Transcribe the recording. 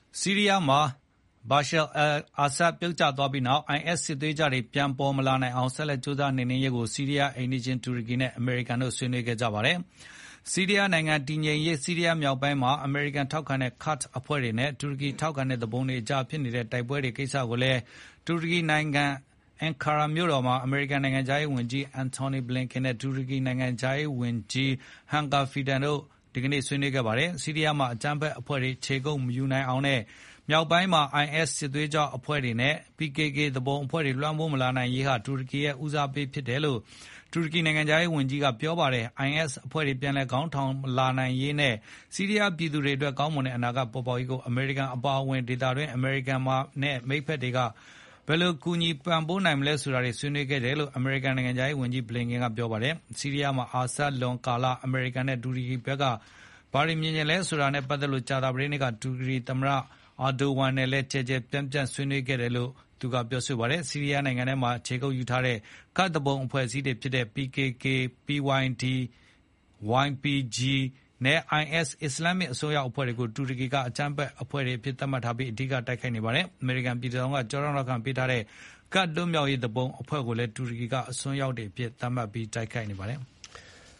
ဆီးရီးယားမှာဘာရှာအာဆတ်ပြုတ်ကျသွားပြီးနောက် IS စစ်သွေးကြွတွေပြန်ပေါ်မလာနိုင်အောင်ဆက်လက်ကြိုးစားနှိမ်နင်းရေးကိုဆီးရီးယားအိမ်နီးချင်းတူရကီနဲ့အမေရိကန်တို့ဆွေးနွေးခဲ့ကြပါတယ်။ဆီးရီးယားနိုင်ငံတည်ငြိမ်ရေးဆီးရီးယားမြောက်ပိုင်းမှာအမေရိကန်ထောက်ခံတဲ့ Kurd အဖွဲ့တွေနဲ့တူရကီထောက်ခံတဲ့သူပုန်တွေအကြားဖြစ်နေတဲ့တိုက်ပွဲတွေကိစ္စကိုလည်းတူရကီနိုင်ငံအန်ကာရာမြို့တော်မှာအမေရိကန်နိုင်ငံခြားရေးဝန်ကြီး Antony Blinken နဲ့တူရကီနိုင်ငံခြားရေးဝန်ကြီး Hakan Fidan တို့ဒီကနေ့ဆွေးနွေးခဲ့ပါတယ်။ဆီးရီးယားမှာအကြမ်းဖက်အဖွဲ့တွေခြေကုပ်မယူနိုင်အောင်နဲ့မြောက်ပိုင်းမှာ IS စစ်သွေးကြွအဖွဲ့တွေနဲ့ PKK သူပုန်အဖွဲ့တွေလွှမ်းမိုးမလာနိုင်ရေးဟာတူရကီရဲ့ဦးစားပေးဖြစ်တယ်လို့တူရကီနိုင်ငံခြားရေးဝန်ကြီးကပြောပါတယ်။ IS အဖွဲ့တွေပြန်လည်ခေါင်းထောင်လာနိုင်ရေးနဲ့ဆီးရီးယားပြည်သူတွေအတွက်ကောင်းမွန်တဲ့အနာဂတ်ပေါ်ပေါက်ရေးကိုအမေရိကန်အပါအဝင်ဒေသတွင်းအမေရိကန်နဲ့မိတ်ဖက်တွေကဘယ်လိုကူညီပံ့ပိုးနိုင်မလဲဆိုတာတွေဆွေးနွေးခဲ့တယ်လို့အမေရိကန်နိုင်ငံခြားရေးဝန်ကြီး Blinken ကပြောပါတယ်။ဆီးရီးယားမှာအာဆတ်လွန်ကာလအမေရိကန်နဲ့တူရကီဘက်ကဘာတွေမြင်ချင်လဲဆိုတာနဲ့ပတ်သက်လို့ကြာသပတေးနေ့ကတူရကီသမ္မတအာဒိုဝမ်နဲ့လည်းကျယ်ကျယ်ပြန့်ပြန့်ဆွေးနွေးခဲ့တယ်လို့သူကပြောပါတယ်။ဆီးရီးယားနိုင်ငံထဲမှာခြေကုပ်ယူထားတဲ့ Kurd သူပုန်အဖွဲ့အစည်းတွေဖြစ်တဲ့ PKK, PYD, YPG နဲ့ IS အစ္စလာမ်အစွန်းရောက်အဖွဲ့တွေကိုတူရကီကအကြမ်းဖက်အဖွဲ့တွေအဖြစ်သတ်မှတ်ထားပြီးအဓိကတိုက်ခိုက်နေပါတယ်။အမေရိကန်ပြည်ထောင်စုကကျောထောက်နောက်ခံပေးထားတဲ့ Kurd လွတ်မြောက်ရေးသူပုန်အဖွဲ့ကိုလည်းတူရကီကအစွန်းရောက်တွေအဖြစ်သတ်မှတ်ပြီးတိုက်ခိုက်နေပါတယ်။